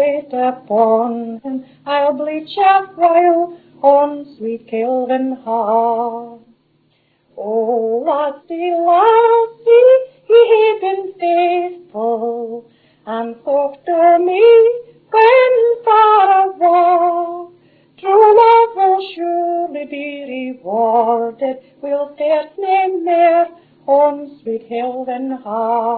wait upon him, I'll bleach a while on sweet Kelvin Ha. Oh, lassie, lassie, he hae been faithful, and thought o' me when far awa'. True love will surely be rewarded, we'll get nae mair on sweet Kelvin Ha.